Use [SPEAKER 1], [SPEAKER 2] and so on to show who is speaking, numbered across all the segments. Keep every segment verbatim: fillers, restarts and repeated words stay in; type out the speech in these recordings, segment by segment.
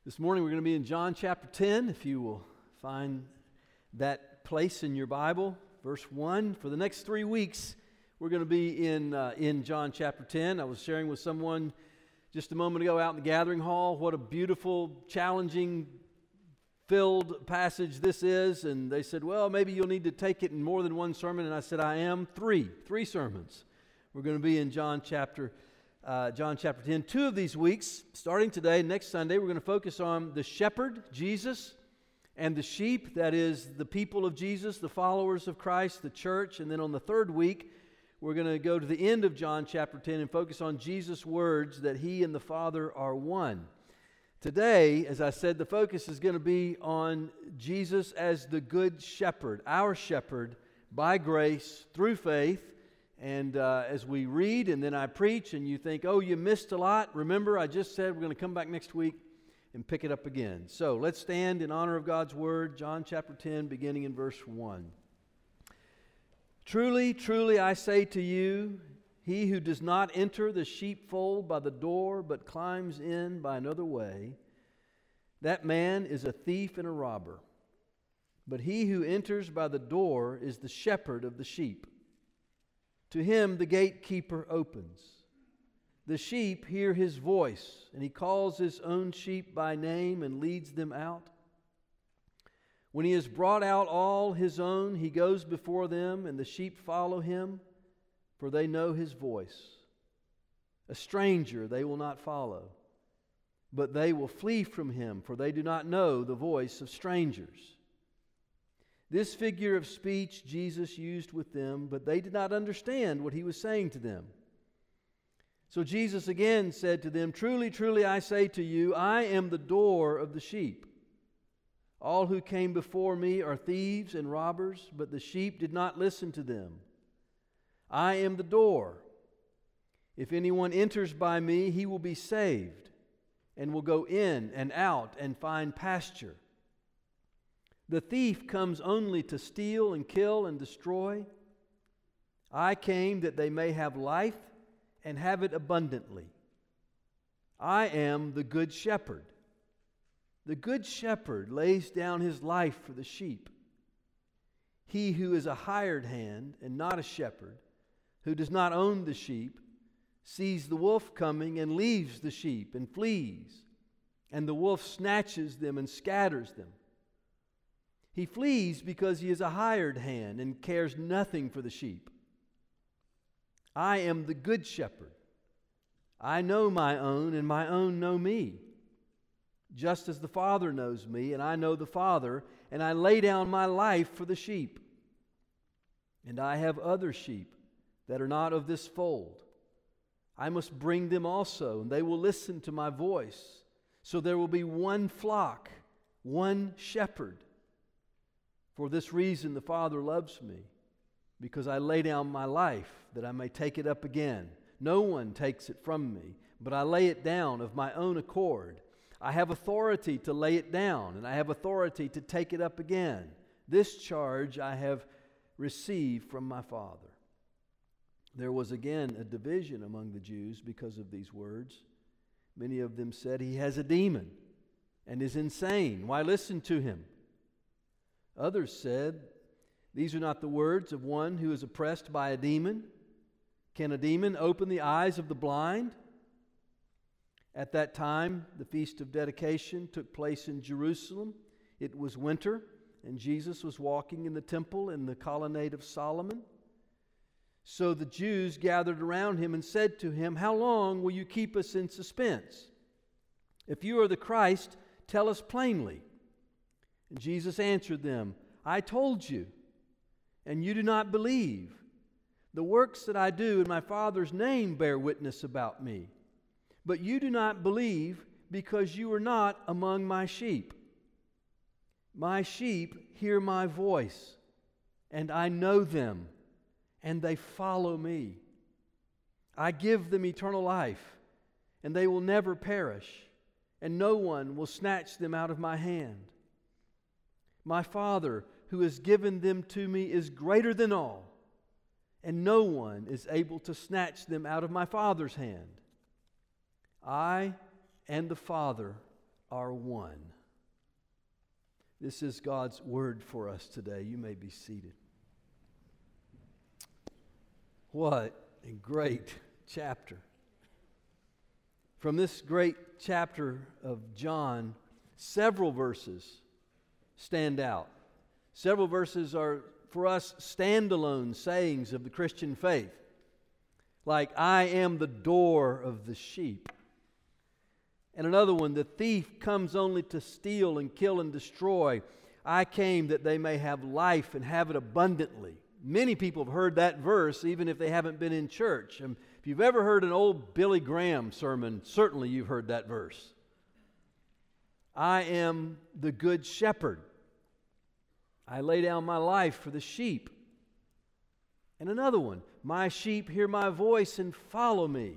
[SPEAKER 1] This morning we're going to be in John chapter ten, if you will find that place in your Bible, verse one. For the next three weeks, we're going to be in uh, in John chapter ten. I was sharing with someone just a moment ago out in the gathering hall what a beautiful, challenging, filled passage this is. And they said, well, maybe you'll need to take it in more than one sermon. And I said, I am. Three. Three sermons. We're going to be in John chapter Uh, John chapter ten. Two of these weeks, starting today, next Sunday, we're going to focus on the shepherd, Jesus, and the sheep, that is, the people of Jesus, the followers of Christ, the church. And then on the third week, we're going to go to the end of John chapter ten and focus on Jesus' words that He and the Father are one. Today, as I said, the focus is going to be on Jesus as the good shepherd, our shepherd, by grace, through faith. And uh, as we read and then I preach and you think, oh, you missed a lot, remember I just said we're going to come back next week and pick it up again. So let's stand in honor of God's Word, John chapter ten, beginning in verse one. Truly, truly I say to you, he who does not enter the sheepfold by the door, but climbs in by another way, that man is a thief and a robber. But he who enters by the door is the shepherd of the sheep. To him the gatekeeper opens. The sheep hear his voice, and he calls his own sheep by name and leads them out. When he has brought out all his own, he goes before them, and the sheep follow him, for they know his voice. A stranger they will not follow, but they will flee from him, for they do not know the voice of strangers. This figure of speech Jesus used with them, but they did not understand what He was saying to them. So Jesus again said to them, Truly, truly, I say to you, I am the door of the sheep. All who came before me are thieves and robbers, but the sheep did not listen to them. I am the door. If anyone enters by me, he will be saved, and will go in and out and find pasture. The thief comes only to steal and kill and destroy. I came that they may have life and have it abundantly. I am the good shepherd. The good shepherd lays down his life for the sheep. He who is a hired hand and not a shepherd, who does not own the sheep, sees the wolf coming and leaves the sheep and flees, and the wolf snatches them and scatters them. He flees because he is a hired hand and cares nothing for the sheep. I am the good shepherd. I know my own, and my own know me. Just as the Father knows me, and I know the Father, and I lay down my life for the sheep. And I have other sheep that are not of this fold. I must bring them also, and they will listen to my voice. So there will be one flock, one shepherd. For this reason the Father loves me, because I lay down my life that I may take it up again. No one takes it from me, but I lay it down of my own accord. I have authority to lay it down, and I have authority to take it up again. This charge I have received from my Father. There was again a division among the Jews because of these words. Many of them said, He has a demon and is insane. Why listen to him? Others said, These are not the words of one who is oppressed by a demon. Can a demon open the eyes of the blind? At that time, the Feast of Dedication took place in Jerusalem. It was winter, and Jesus was walking in the temple in the colonnade of Solomon. So the Jews gathered around him and said to him, How long will you keep us in suspense? If you are the Christ, tell us plainly. And Jesus answered them, I told you, and you do not believe. The works that I do in my Father's name bear witness about me. But you do not believe because you are not among my sheep. My sheep hear my voice, and I know them, and they follow me. I give them eternal life, and they will never perish, and no one will snatch them out of my hand. My Father, who has given them to me, is greater than all, and no one is able to snatch them out of my Father's hand. I and the Father are one. This is God's word for us today. You may be seated. What a great chapter. From this great chapter of John, several verses stand out. Several verses are, for us, standalone sayings of the Christian faith. Like, I am the door of the sheep. And another one, the thief comes only to steal and kill and destroy. I came that they may have life and have it abundantly. Many people have heard that verse, even if they haven't been in church. And if you've ever heard an old Billy Graham sermon, certainly you've heard that verse. I am the good shepherd. I lay down my life for the sheep. And another one, my sheep hear my voice and follow me.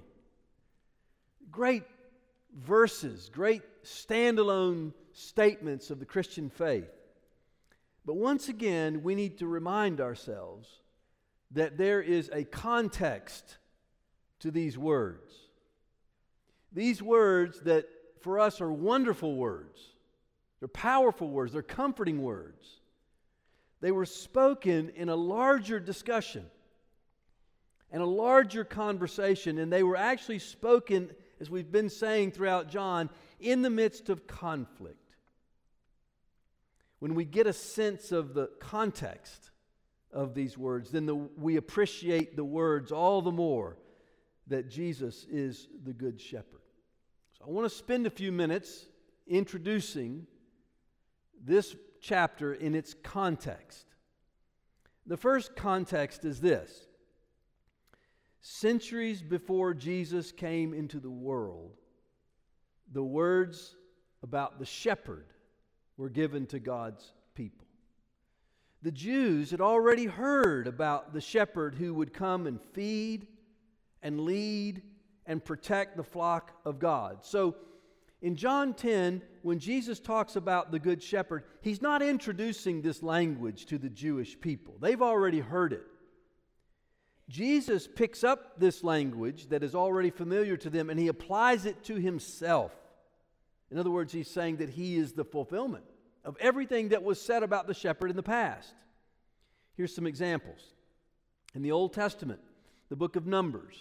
[SPEAKER 1] Great verses, great standalone statements of the Christian faith. But once again, we need to remind ourselves that there is a context to these words. These words that for us are wonderful words. They're powerful words. They're comforting words. They were spoken in a larger discussion and a larger conversation, and they were actually spoken, as we've been saying throughout John, in the midst of conflict. When we get a sense of the context of these words, then the, we appreciate the words all the more that Jesus is the Good Shepherd. So I want to spend a few minutes introducing this chapter in its context. The first context is this. Centuries before Jesus came into the world, the words about the shepherd were given to God's people. The Jews had already heard about the shepherd who would come and feed and lead and protect the flock of God. So in John ten, when Jesus talks about the Good Shepherd, He's not introducing this language to the Jewish people. They've already heard it. Jesus picks up this language that is already familiar to them and He applies it to Himself. In other words, He's saying that He is the fulfillment of everything that was said about the shepherd in the past. Here's some examples. In the Old Testament, the book of Numbers,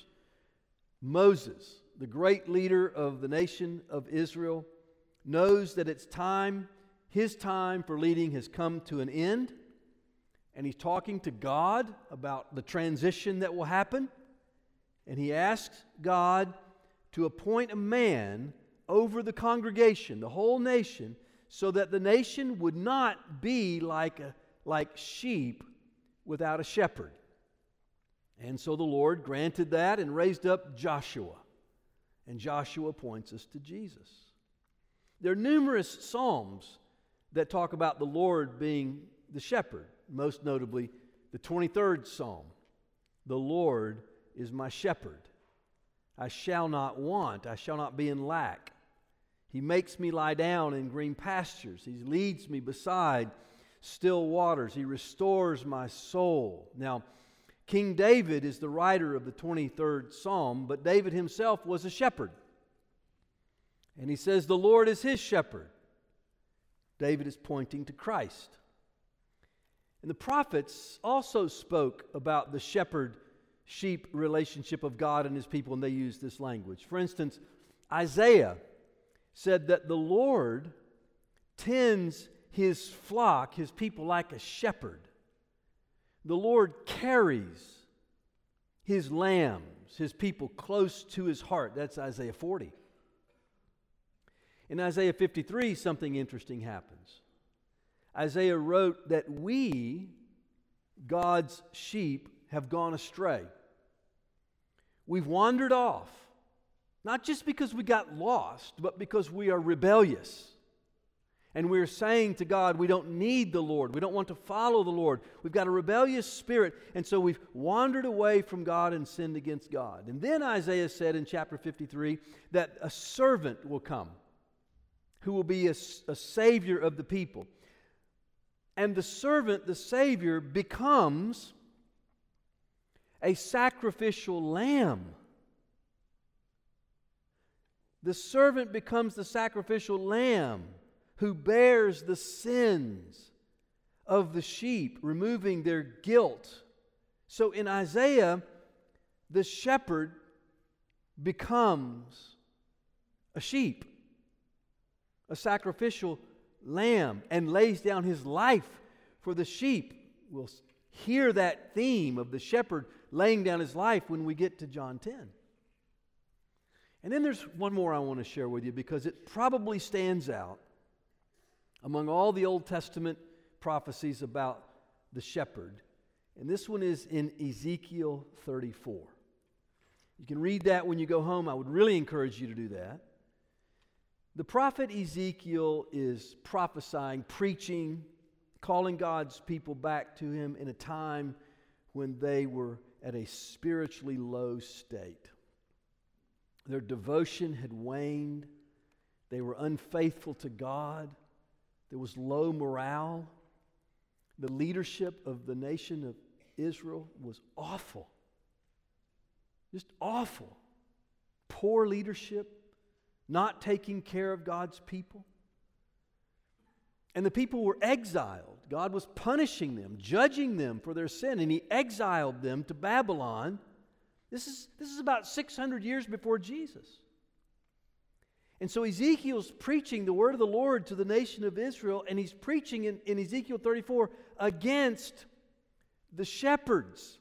[SPEAKER 1] Moses, the great leader of the nation of Israel, knows that it's time, his time for leading has come to an end. And he's talking to God about the transition that will happen. And he asks God to appoint a man over the congregation, the whole nation, so that the nation would not be like, a, like sheep without a shepherd. And so the Lord granted that and raised up Joshua. And Joshua points us to Jesus. There are numerous psalms that talk about the Lord being the shepherd. Most notably, the twenty-third Psalm. The Lord is my shepherd. I shall not want. I shall not be in lack. He makes me lie down in green pastures. He leads me beside still waters. He restores my soul. Now, King David is the writer of the twenty-third Psalm, but David himself was a shepherd. And he says the Lord is his shepherd. David is pointing to Christ. And the prophets also spoke about the shepherd-sheep relationship of God and His people, and they used this language. For instance, Isaiah said that the Lord tends His flock, His people, like a shepherd. The Lord carries His lambs, His people, close to His heart. That's Isaiah forty. In Isaiah fifty-three, something interesting happens. Isaiah wrote that we, God's sheep, have gone astray. We've wandered off, not just because we got lost, but because we are rebellious. And we're saying to God, we don't need the Lord. We don't want to follow the Lord. We've got a rebellious spirit, and so we've wandered away from God and sinned against God. And then Isaiah said in chapter fifty-three that a servant will come who will be a, a savior of the people. And the servant, the Savior, becomes a sacrificial lamb. The servant becomes the sacrificial lamb who bears the sins of the sheep, removing their guilt. So in Isaiah, the shepherd becomes a sheep, a sacrificial lamb, and lays down his life for the sheep. We'll hear that theme of the shepherd laying down his life when we get to John ten. And then there's one more I want to share with you because it probably stands out among all the Old Testament prophecies about the shepherd. And this one is in Ezekiel thirty-four. You can read that when you go home. I would really encourage you to do that. The prophet Ezekiel is prophesying, preaching, calling God's people back to Him in a time when they were at a spiritually low state. Their devotion had waned. They were unfaithful to God. There was low morale. The leadership of the nation of Israel was awful. Just awful. Poor leadership, not taking care of God's people. And the people were exiled. God was punishing them, judging them for their sin, and He exiled them to Babylon. This is, this is about six hundred years before Jesus. And so Ezekiel's preaching the word of the Lord to the nation of Israel, and he's preaching in, in Ezekiel thirty-four against the shepherds.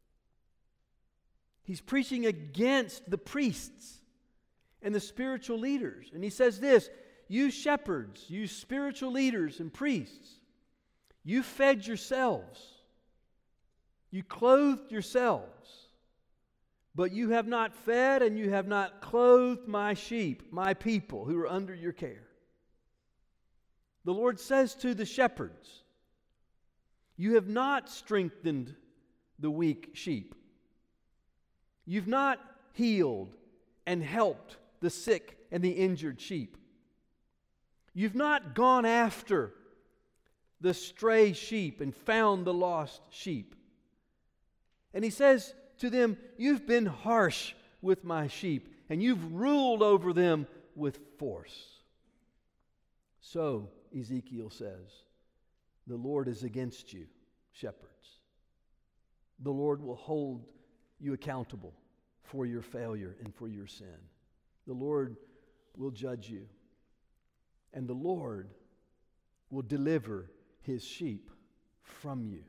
[SPEAKER 1] He's preaching against the priests and the spiritual leaders. And he says this, you shepherds, you spiritual leaders and priests, you fed yourselves, you clothed yourselves, but you have not fed and you have not clothed my sheep, my people who are under your care. The Lord says to the shepherds, you have not strengthened the weak sheep. You've not healed and helped the sick and the injured sheep. You've not gone after the stray sheep and found the lost sheep. And He says to them, you've been harsh with my sheep, and you've ruled over them with force. So, Ezekiel says, the Lord is against you, shepherds. The Lord will hold you accountable for your failure and for your sin. The Lord will judge you, and the Lord will deliver His sheep from you.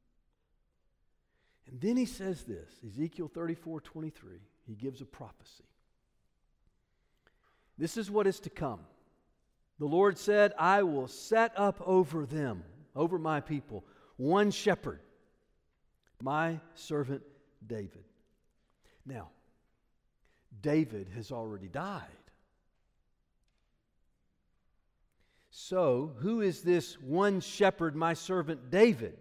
[SPEAKER 1] And then He says this, Ezekiel thirty-four twenty-three, He gives a prophecy. This is what is to come. The Lord said, I will set up over them, over my people, one shepherd, my servant David. Now, David has already died. So, who is this one shepherd, my servant David?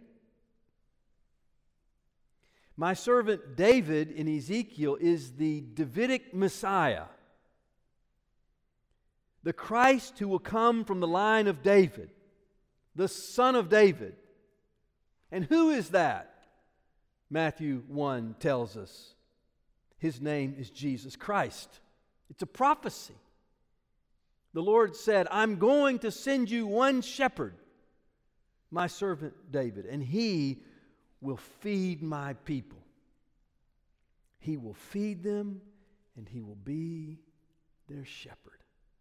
[SPEAKER 1] My servant David in Ezekiel is the Davidic Messiah, the Christ who will come from the line of David, the son of David. And who is that? Matthew one tells us. His name is Jesus Christ. It's a prophecy. The Lord said, I'm going to send you one shepherd, my servant David, and he will feed my people. He will feed them, and he will be their shepherd.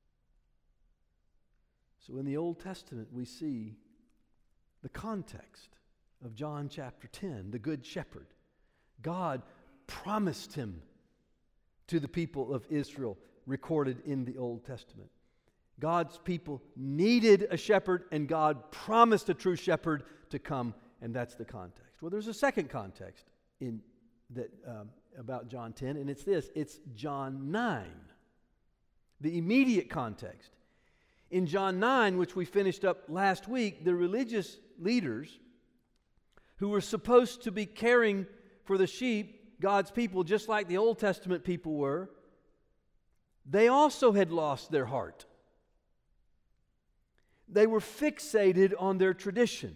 [SPEAKER 1] So in the Old Testament, we see the context of John chapter ten, the Good Shepherd. God promised him to the people of Israel, recorded in the Old Testament. God's people needed a shepherd, and God promised a true shepherd to come, and that's the context. Well, there's a second context in that um, about John ten, and it's this. It's John nine, the immediate context. In John nine, which we finished up last week, the religious leaders who were supposed to be caring for the sheep, God's people, just like the Old Testament people were, they also had lost their heart. They were fixated on their tradition.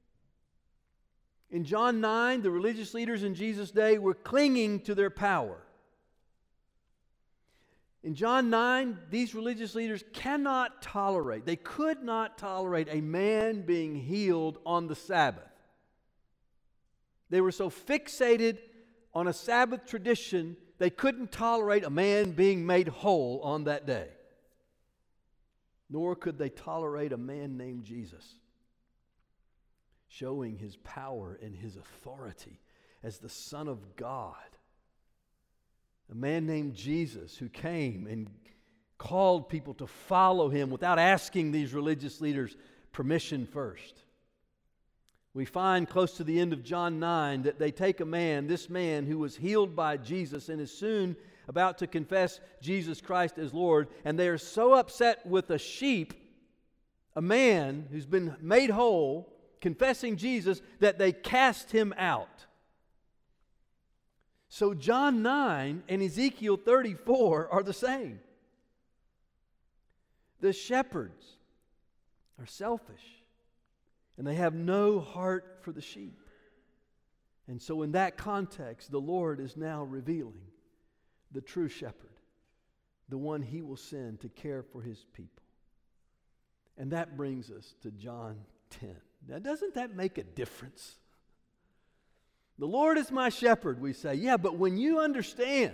[SPEAKER 1] In John nine, the religious leaders in Jesus' day were clinging to their power. In John nine, these religious leaders cannot tolerate, they could not tolerate a man being healed on the Sabbath. They were so fixated on a Sabbath tradition, they couldn't tolerate a man being made whole on that day. Nor could they tolerate a man named Jesus, showing his power and his authority as the Son of God. A man named Jesus who came and called people to follow him without asking these religious leaders permission first. We find close to the end of John nine that they take a man, this man who was healed by Jesus and is soon about to confess Jesus Christ as Lord, and they are so upset with a sheep, a man who's been made whole, confessing Jesus, that they cast him out. So John nine and Ezekiel thirty-four are the same. The shepherds are selfish, and they have no heart for the sheep. And so in that context, the Lord is now revealing the true shepherd, the one he will send to care for his people. And that brings us to John ten. Now, doesn't that make a difference? The Lord is my shepherd, we say. Yeah, but when you understand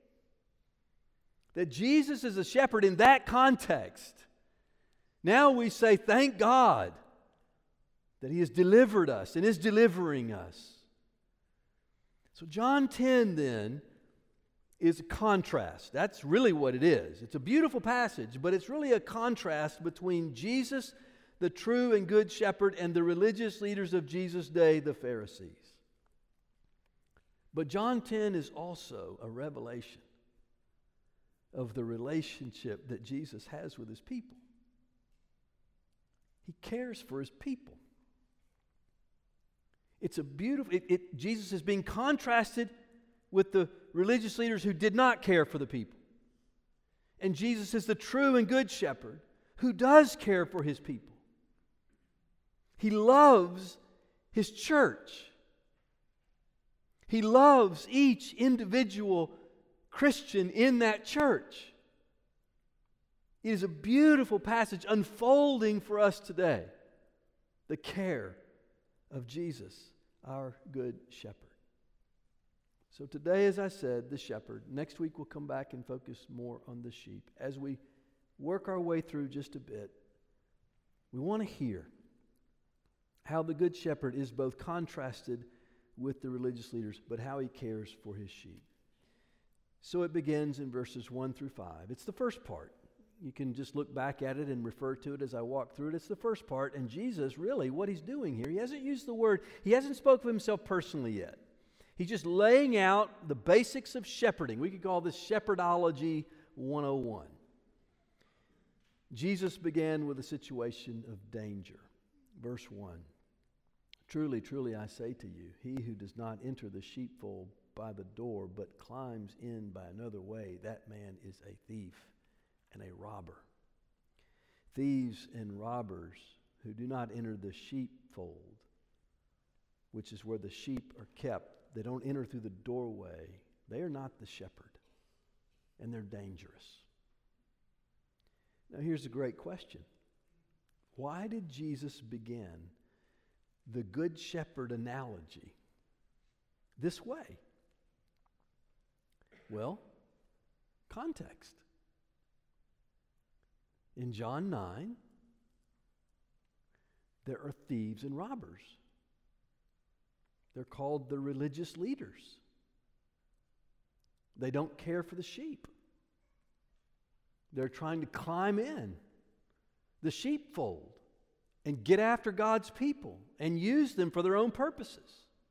[SPEAKER 1] that Jesus is a shepherd in that context, now we say, thank God that he has delivered us and is delivering us. So John ten then is a contrast. That's really what it is. It's a beautiful passage, but it's really a contrast between Jesus, the true and good shepherd, and the religious leaders of Jesus' day, the Pharisees. But John ten is also a revelation of the relationship that Jesus has with his people. He cares for his people. It's a beautiful, it, it, Jesus is being contrasted with the religious leaders who did not care for the people. And Jesus is the true and good shepherd who does care for his people. He loves his church. He loves each individual Christian in that church. It is a beautiful passage unfolding for us today. The care of Jesus, our good shepherd. So today, as I said, the shepherd. Next week we'll come back and focus more on the sheep. As we work our way through just a bit, we want to hear how the good shepherd is both contrasted with the religious leaders, but how he cares for his sheep. So it begins in verses one through five. It's the first part. You can just look back at it and refer to it as I walk through it. It's the first part, and Jesus, really, what he's doing here, he hasn't used the word, he hasn't spoken of himself personally yet. He's just laying out the basics of shepherding. We could call this Shepherdology one oh one. Jesus began with a situation of danger. Verse one. Truly, truly, I say to you, he who does not enter the sheepfold by the door, but climbs in by another way, that man is a thief and a robber. Thieves and robbers who do not enter the sheepfold, which is where the sheep are kept, they don't enter through the doorway. They are not the shepherd, and they're dangerous. Now here's a great question. Why did Jesus begin the Good Shepherd analogy this way? Well, context. In John nine, there are thieves and robbers. They're called the religious leaders. They don't care for the sheep. They're trying to climb in the sheepfold and get after God's people and use them for their own purposes.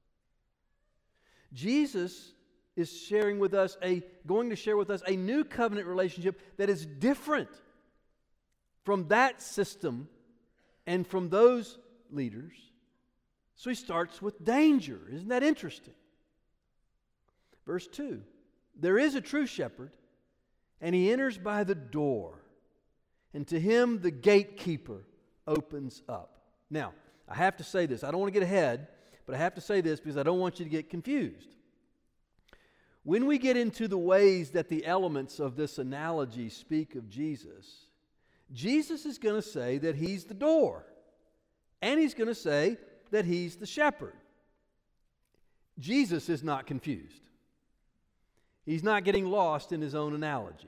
[SPEAKER 1] Jesus is sharing with us a going to share with us a new covenant relationship that is different from that system and from those leaders. So he starts with danger. Isn't that interesting? Verse two. There is a true shepherd, and he enters by the door, and to him the gatekeeper opens up. Now, I have to say this. I don't want to get ahead, but I have to say this because I don't want you to get confused. When we get into the ways that the elements of this analogy speak of Jesus, Jesus is going to say that He's the door, and He's going to say that He's the shepherd. Jesus is not confused. He's not getting lost in His own analogy.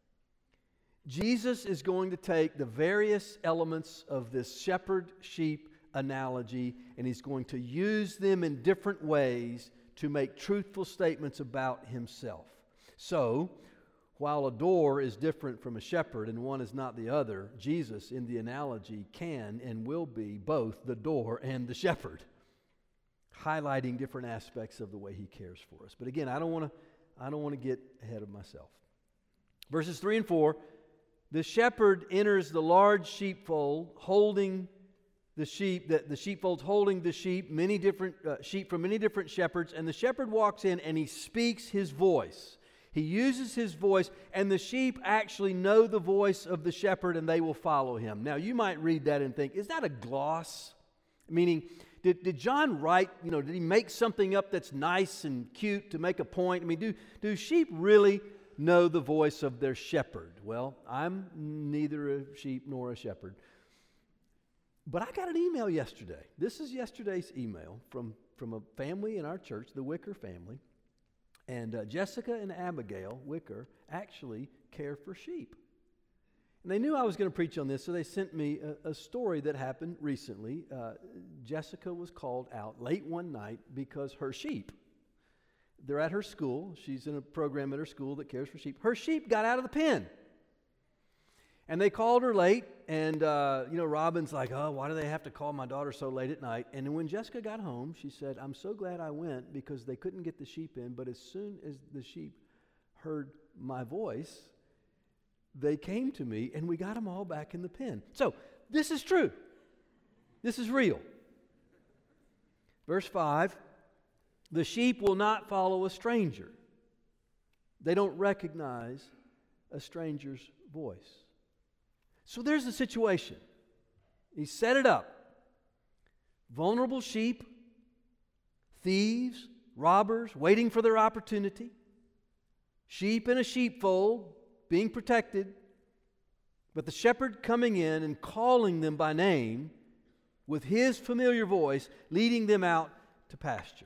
[SPEAKER 1] Jesus is going to take the various elements of this shepherd-sheep analogy, and He's going to use them in different ways to make truthful statements about Himself. So, while a door is different from a shepherd and one is not the other, Jesus in the analogy can and will be both the door and the shepherd, highlighting different aspects of the way He cares for us. But again, I don't want to I don't want to get ahead of myself. Verses three and four, the shepherd enters the large sheepfold holding the sheep, the, the sheepfold's holding the sheep, many different uh, sheep from many different shepherds, and the shepherd walks in and he speaks his voice. He uses his voice, and the sheep actually know the voice of the shepherd and they will follow him. Now, you might read that and think, is that a gloss? Meaning, did, did John write, you know, did he make something up that's nice and cute to make a point? I mean, do, do sheep really know the voice of their shepherd? Well, I'm neither a sheep nor a shepherd. But I got an email yesterday. This is yesterday's email from, from a family in our church, the Wicker family. And uh, Jessica and Abigail Wicker actually care for sheep. And they knew I was going to preach on this, so they sent me a, a story that happened recently. Uh, Jessica was called out late one night because her sheep, they're at her school. She's in a program at her school that cares for sheep. Her sheep got out of the pen. And they called her late, and, uh, you know, Robin's like, oh, why do they have to call my daughter so late at night? And when Jessica got home, she said, I'm so glad I went because they couldn't get the sheep in, but as soon as the sheep heard my voice, they came to me, and we got them all back in the pen. So, this is true. This is real. Verse five, the sheep will not follow a stranger. They don't recognize a stranger's voice. So there's the situation. He set it up. Vulnerable sheep, thieves, robbers, waiting for their opportunity. Sheep in a sheepfold, being protected. But the shepherd coming in and calling them by name with His familiar voice, leading them out to pasture.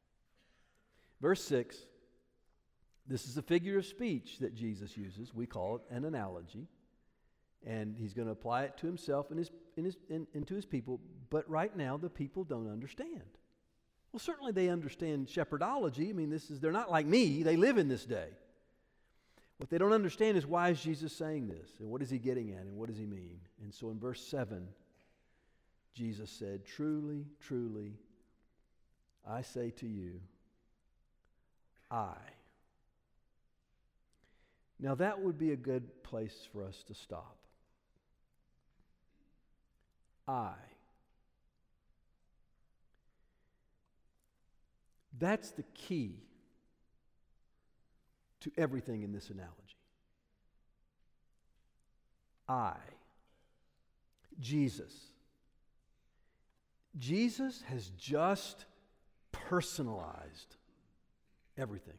[SPEAKER 1] Verse six, this is a figure of speech that Jesus uses. We call it an analogy. And He's going to apply it to Himself and, his, and, his, and, and to His people. But right now, the people don't understand. Well, certainly they understand shepherdology. I mean, this is they're not like me. They live in this day. What they don't understand is, why is Jesus saying this? And what is He getting at? And what does He mean? And so in verse seven, Jesus said, truly, truly, I say to you, I. Now that would be a good place for us to stop. I. That's the key to everything in this analogy. I. Jesus. Jesus has just personalized everything.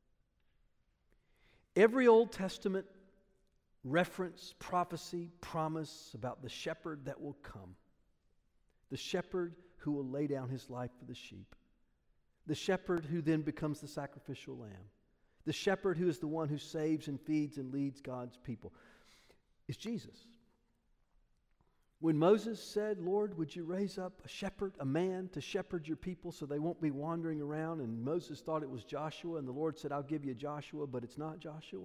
[SPEAKER 1] Every Old Testament reference, prophecy, promise about the shepherd that will come, the shepherd who will lay down his life for the sheep, the shepherd who then becomes the sacrificial lamb, the shepherd who is the one who saves and feeds and leads God's people, is Jesus. When Moses said, Lord, would you raise up a shepherd, a man to shepherd your people so they won't be wandering around, and Moses thought it was Joshua, and the Lord said, I'll give you Joshua, but it's not Joshua.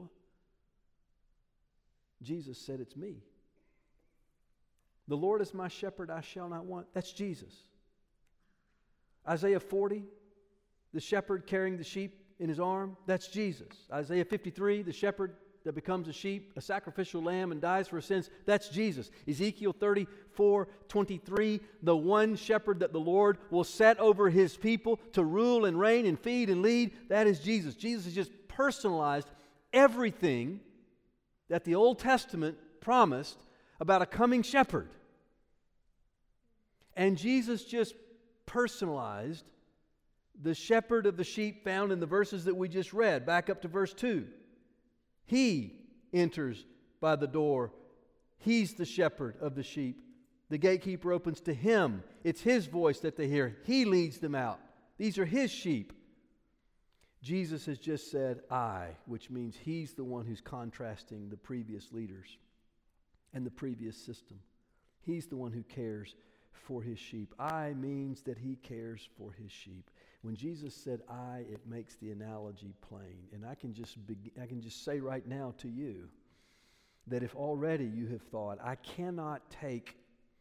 [SPEAKER 1] Jesus said, it's me. The Lord is my shepherd, I shall not want. That's Jesus. Isaiah forty, the shepherd carrying the sheep in his arm, that's Jesus. Isaiah fifty-three, the shepherd that becomes a sheep, a sacrificial lamb, and dies for sins, that's Jesus. Ezekiel thirty-four twenty-three, the one shepherd that the Lord will set over His people to rule and reign and feed and lead, that is Jesus. Jesus has just personalized everything that the Old Testament promised about a coming shepherd. And Jesus just personalized The shepherd of the sheep found in the verses that we just read, back up to verse two. He enters by the door. He's the shepherd of the sheep. The gatekeeper opens to him. It's his voice that they hear. He leads them out. These are his sheep. Jesus has just said, I, which means he's the one who's contrasting the previous leaders and the previous system. He's the one who cares for his sheep. I means that he cares for his sheep. When Jesus said I, it makes the analogy plain. And I can just be, I can just say right now to you that if already you have thought, I cannot take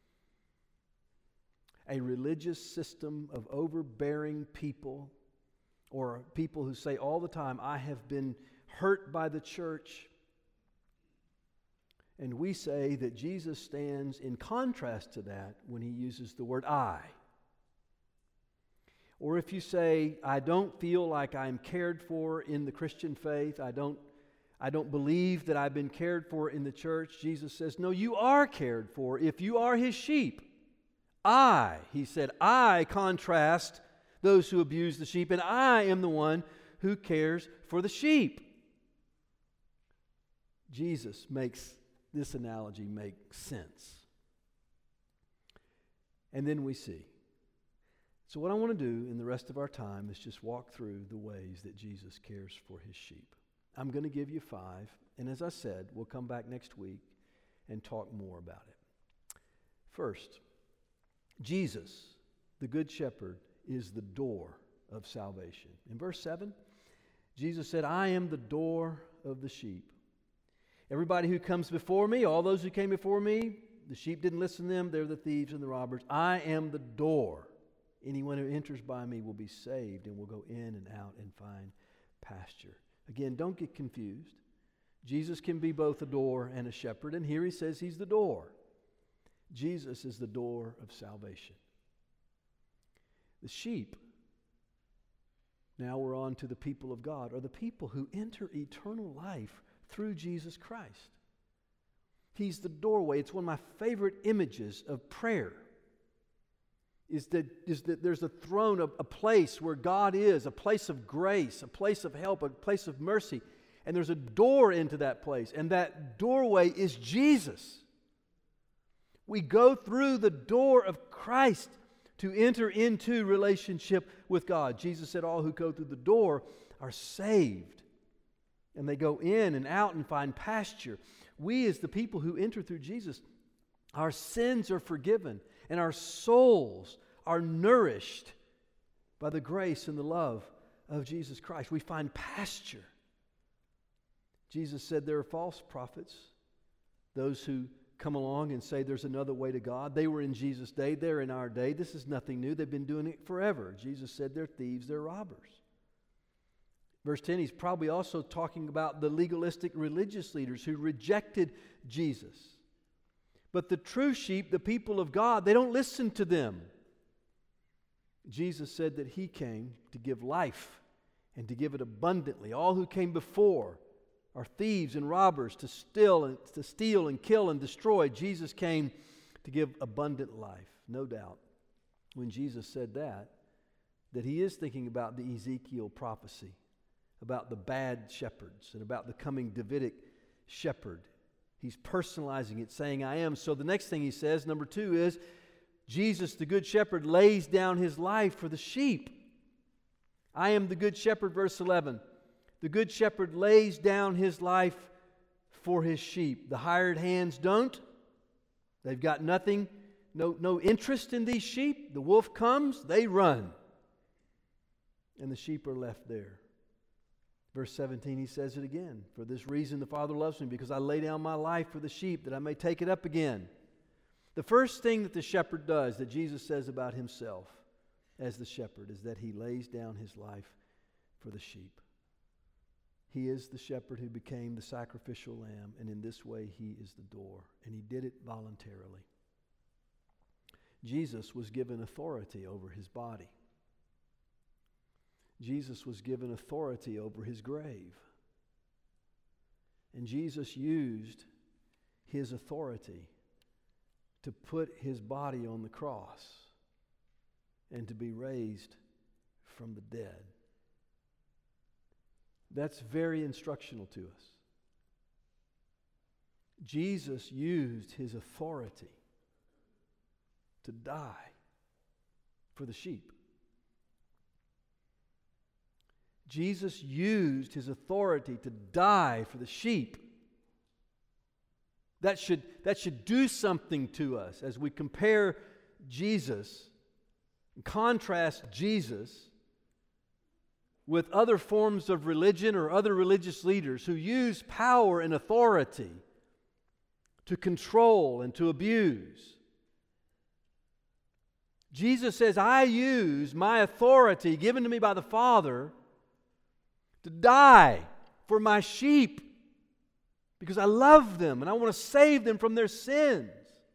[SPEAKER 1] a religious system of overbearing people or people who say all the time, I have been hurt by the church. And we say that Jesus stands in contrast to that when he uses the word I. Or if you say, I don't feel like I'm cared for in the Christian faith, I don't, I don't believe that I've been cared for in the church, Jesus says, no, you are cared for if you are his sheep. I, he said, I contrast those who abuse the sheep, and I am the one who cares for the sheep. Jesus makes this analogy make sense. And then we see. So what I want to do in the rest of our time is just walk through the ways that Jesus cares for his sheep. I'm going to give you five, and as I said, we'll come back next week and talk more about it. First, Jesus, the Good Shepherd, is the door of salvation. In verse seven, Jesus said, I am the door of the sheep. Everybody who comes before me, all those who came before me, the sheep didn't listen to them, they're the thieves and the robbers. I am the door. Anyone who enters by me will be saved and will go in and out and find pasture. Again, don't get confused. Jesus can be both a door and a shepherd, and here he says he's the door. Jesus is the door of salvation. The sheep, now we're on to the people of God, are the people who enter eternal life through Jesus Christ. He's the doorway. It's one of my favorite images of prayer. Is that, is that there's a throne, a, a place where God is, a place of grace, a place of help, a place of mercy. And there's a door into that place. And that doorway is Jesus. We go through the door of Christ to enter into relationship with God. Jesus said all who go through the door are saved. And they go in and out and find pasture. We as the people who enter through Jesus, our sins are forgiven. And our souls are nourished by the grace and the love of Jesus Christ. We find pasture. Jesus said there are false prophets, those who come along and say there's another way to God. They were in Jesus' day. They're in our day. This is nothing new. They've been doing it forever. Jesus said they're thieves, they're robbers. Verse ten, he's probably also talking about the legalistic religious leaders who rejected Jesus. But the true sheep, the people of God, they don't listen to them. Jesus said that he came to give life and to give it abundantly. All who came before are thieves and robbers to steal and, to steal and kill and destroy. Jesus came to give abundant life, no doubt. When Jesus said that, that he is thinking about the Ezekiel prophecy, about the bad shepherds and about the coming Davidic shepherd. He's personalizing it, saying, I am. So the next thing he says, number two, is Jesus, the Good Shepherd, lays down his life for the sheep. I am the Good Shepherd, verse eleven. The Good Shepherd lays down his life for his sheep. The hired hands don't. They've got nothing, no, no interest in these sheep. The wolf comes, they run. And the sheep are left there. Verse seventeen, he says it again. For this reason the Father loves me, because I lay down my life for the sheep, that I may take it up again. The first thing that the shepherd does, that Jesus says about himself as the shepherd, is that he lays down his life for the sheep. He is the shepherd who became the sacrificial lamb, and in this way he is the door. And he did it voluntarily. Jesus was given authority over his body. Jesus was given authority over his grave. And Jesus used his authority to put his body on the cross and to be raised from the dead. That's very instructional to us. Jesus used his authority to die for the sheep. Jesus used his authority to die for the sheep. That should, that should do something to us as we compare Jesus and contrast Jesus with other forms of religion or other religious leaders who use power and authority to control and to abuse. Jesus says, I use my authority given to me by the Father to die for my sheep because I love them and I want to save them from their sins.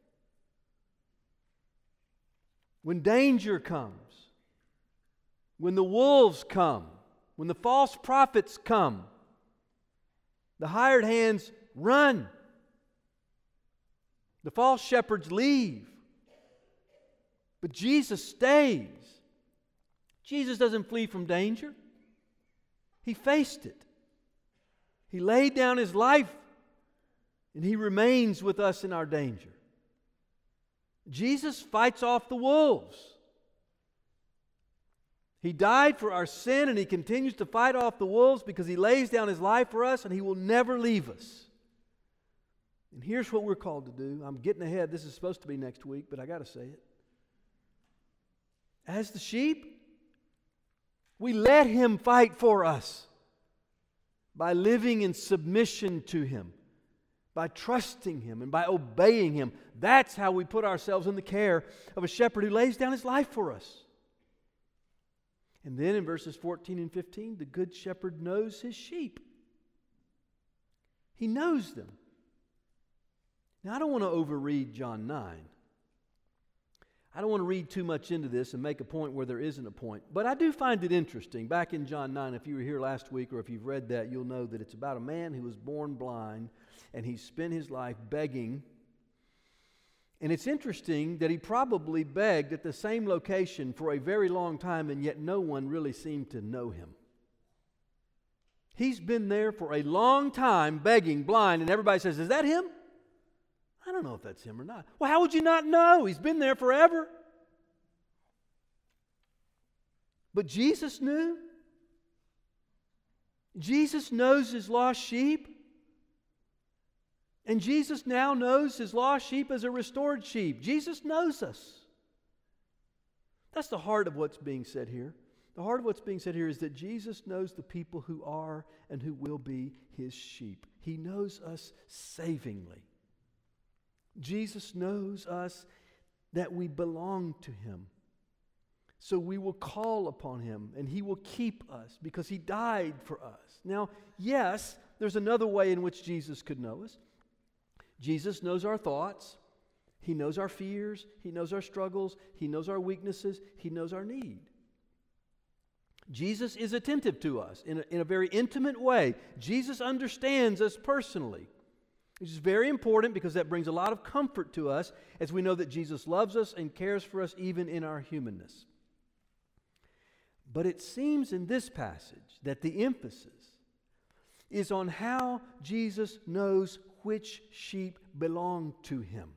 [SPEAKER 1] When danger comes, when the wolves come, when the false prophets come, the hired hands run. The false shepherds leave. But Jesus stays. Jesus doesn't flee from danger. He faced it. He laid down his life, and he remains with us in our danger. Jesus fights off the wolves. He died for our sin, and he continues to fight off the wolves because he lays down his life for us, and he will never leave us. And here's what we're called to do. I'm getting ahead. This is supposed to be next week, but I got to say it. As the sheep, we let him fight for us by living in submission to him, by trusting him, and by obeying him. That's how we put ourselves in the care of a shepherd who lays down his life for us. And then in verses fourteen and fifteen, the good shepherd knows his sheep. He knows them. Now, I don't want to overread John nine. I don't want to read too much into this and make a point where there isn't a point. But I do find it interesting. Back in John nine, if you were here last week or if you've read that, you'll know that it's about a man who was born blind and he spent his life begging. And it's interesting that he probably begged at the same location for a very long time, and yet no one really seemed to know him. He's been there for a long time begging, blind, and everybody says, is that him? I don't know if that's him or not. Well, how would you not know? He's been there forever. But Jesus knew. Jesus knows his lost sheep. And Jesus now knows his lost sheep as a restored sheep. Jesus knows us. That's the heart of what's being said here. The heart of what's being said here is that Jesus knows the people who are and who will be his sheep. He knows us savingly. Jesus knows us that we belong to him. So we will call upon him and he will keep us because he died for us. Now, yes, there's another way in which Jesus could know us. Jesus knows our thoughts. He knows our fears. He knows our struggles. He knows our weaknesses. He knows our need. Jesus is attentive to us in a, in a very intimate way. Jesus understands us personally. Which is very important because that brings a lot of comfort to us as we know that Jesus loves us and cares for us even in our humanness. But it seems in this passage that the emphasis is on how Jesus knows which sheep belong to him.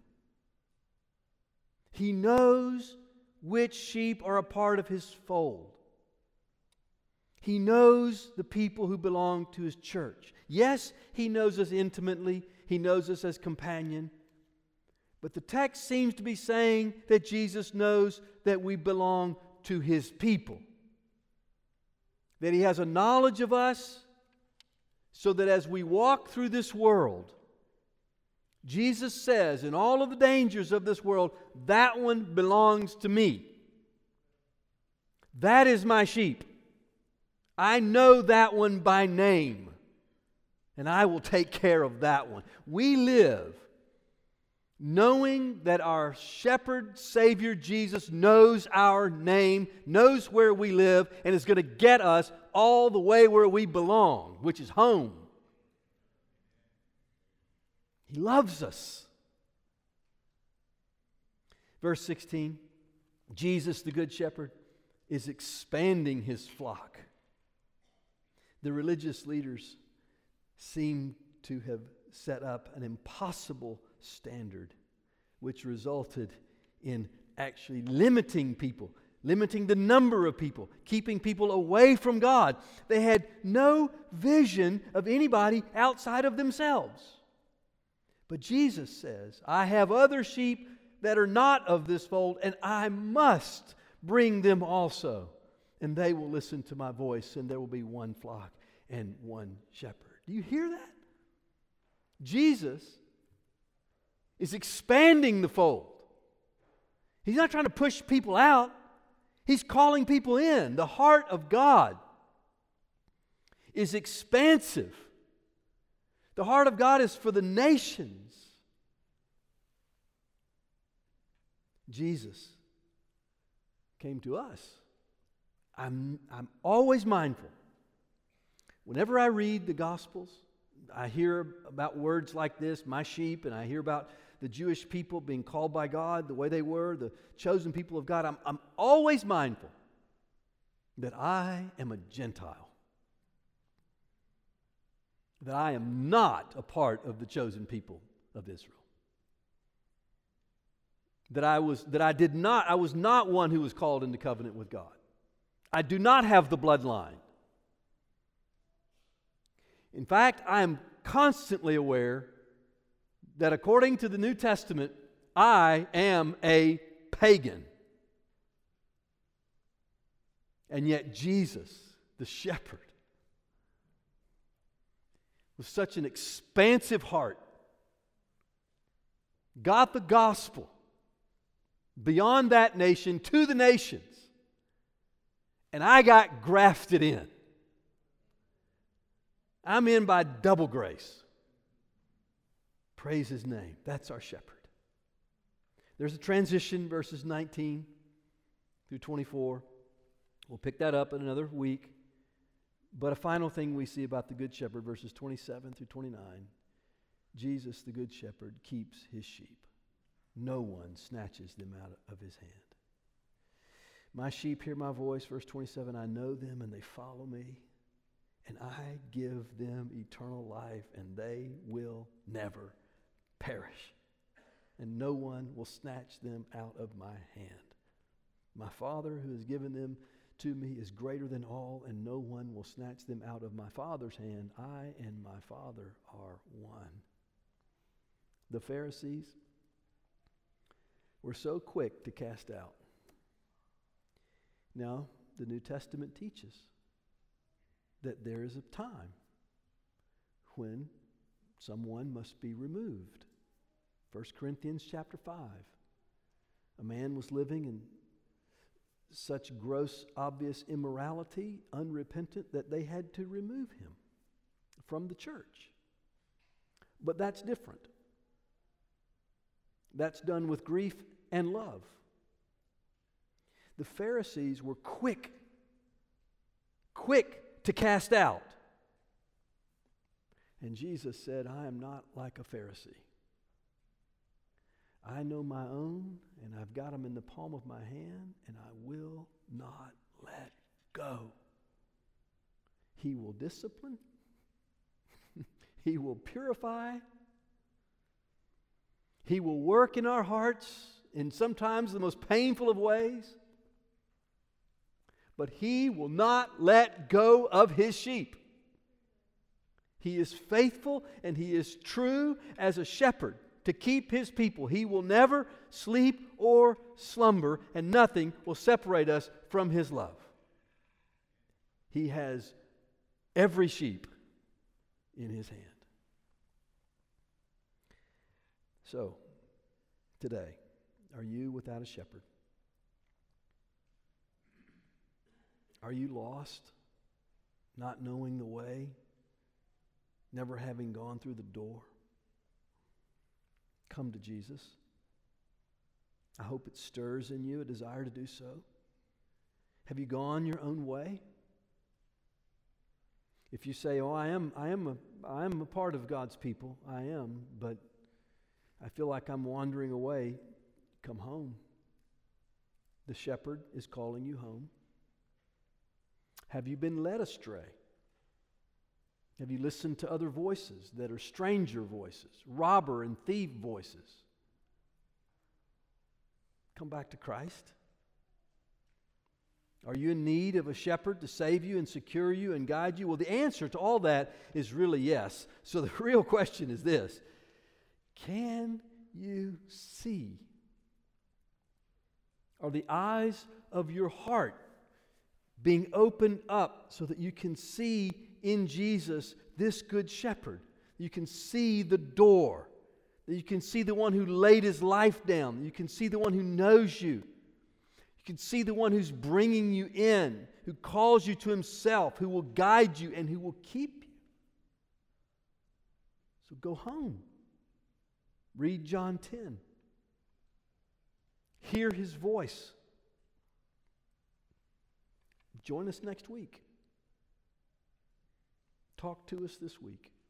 [SPEAKER 1] He knows which sheep are a part of his fold. He knows the people who belong to his church. Yes, he knows us intimately. He knows us as companion. But the text seems to be saying that Jesus knows that we belong to his people. That he has a knowledge of us so that as we walk through this world, Jesus says in all of the dangers of this world, that one belongs to me. That is my sheep. I know that one by name. And I will take care of that one. We live knowing that our shepherd, Savior Jesus knows our name, knows where we live, and is going to get us all the way where we belong, which is home. He loves us. Verse sixteen, Jesus, the Good Shepherd, is expanding his flock. The religious leaders seem to have set up an impossible standard, which resulted in actually limiting people, limiting the number of people, keeping people away from God. They had no vision of anybody outside of themselves. But Jesus says, I have other sheep that are not of this fold, and I must bring them also. And they will listen to my voice, and there will be one flock and one shepherd. Do you hear that? Jesus is expanding the fold. He's not trying to push people out. He's calling people in. The heart of God is expansive. The heart of God is for the nations. Jesus came to us. I'm, I'm always mindful. Whenever I read the Gospels, I hear about words like this, my sheep, and I hear about the Jewish people being called by God the way they were, the chosen people of God. I'm, I'm always mindful that I am a Gentile, that I am not a part of the chosen people of Israel. That I was, that I did not, I was not one who was called into covenant with God. I do not have the bloodline. In fact, I am constantly aware that according to the New Testament, I am a pagan. And yet Jesus, the shepherd, with such an expansive heart, got the gospel beyond that nation to the nations. And I got grafted in. I'm in by double grace. Praise His name. That's our shepherd. There's a transition, verses nineteen through twenty-four. We'll pick that up in another week. But a final thing we see about the Good Shepherd, verses twenty-seven through twenty-nine. Jesus, the Good Shepherd, keeps His sheep. No one snatches them out of His hand. My sheep hear my voice, verse twenty-seven. I know them and they follow me. And I give them eternal life, and they will never perish. And no one will snatch them out of my hand. My Father who has given them to me is greater than all, and no one will snatch them out of my Father's hand. I and my Father are one. The Pharisees were so quick to cast out. Now, the New Testament teaches that there is a time when someone must be removed. First Corinthians chapter five. A man was living in such gross, obvious immorality, unrepentant, that they had to remove him from the church. But that's different. That's done with grief and love. The Pharisees were quick, quick to cast out. And Jesus said, I am not like a Pharisee. I know my own, and I've got them in the palm of my hand, and I will not let go. He will discipline. He will purify. He will work in our hearts in sometimes the most painful of ways. But He will not let go of His sheep. He is faithful and He is true as a shepherd to keep His people. He will never sleep or slumber, and nothing will separate us from His love. He has every sheep in His hand. So, today, are you without a shepherd? Are you lost, not knowing the way, never having gone through the door? Come to Jesus. I hope it stirs in you a desire to do so. Have you gone your own way? If you say, "Oh, I am, I am, a, I am a part of God's people," I am, but I feel like I'm wandering away. Come home. The shepherd is calling you home. Have you been led astray? Have you listened to other voices that are stranger voices, robber and thief voices? Come back to Christ. Are you in need of a shepherd to save you and secure you and guide you? Well, the answer to all that is really yes. So the real question is this: can you see? Are the eyes of your heart being opened up so that you can see in Jesus this good shepherd? You can see the door. That you can see the one who laid his life down. You can see the one who knows you. You can see the one who's bringing you in, who calls you to himself, who will guide you and who will keep you. So go home. Read John ten. Hear his voice. Join us next week. Talk to us this week.